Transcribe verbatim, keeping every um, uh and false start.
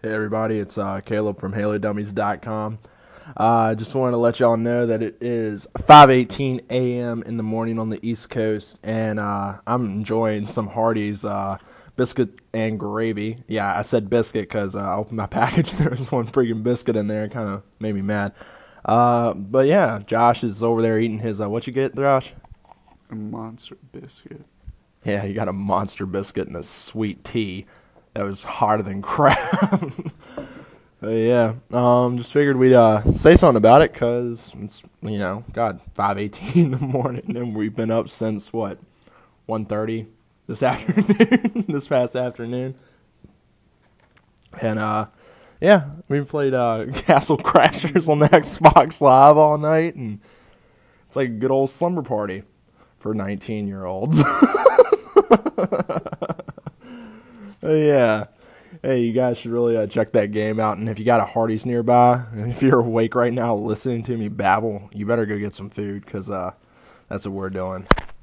Hey everybody, it's uh, Caleb from Halo Dummies dot com. I uh, just wanted to let y'all know that it is five eighteen a m in the morning on the East Coast, and uh, I'm enjoying some Hardee's uh, biscuit and gravy. Yeah, I said biscuit because uh, I opened my package and there was one freaking biscuit in there. It kind of made me mad. Uh, but yeah, Josh is over there eating his, uh, what you get, Josh? A monster biscuit. Yeah, you got a monster biscuit and a sweet tea that was hotter than crap. Uh, yeah, um, just figured we'd uh, say something about it because it's, you know, God, five eighteen in the morning, and we've been up since, what, one thirty this afternoon, this past afternoon. And, uh, yeah, we played uh, Castle Crashers on the Xbox Live all night, and it's like a good old slumber party for nineteen-year-olds. Yeah. Hey, you guys should really uh, check that game out. And if you got a Hardee's nearby, and if you're awake right now listening to me babble, you better go get some food because uh, that's what we're doing.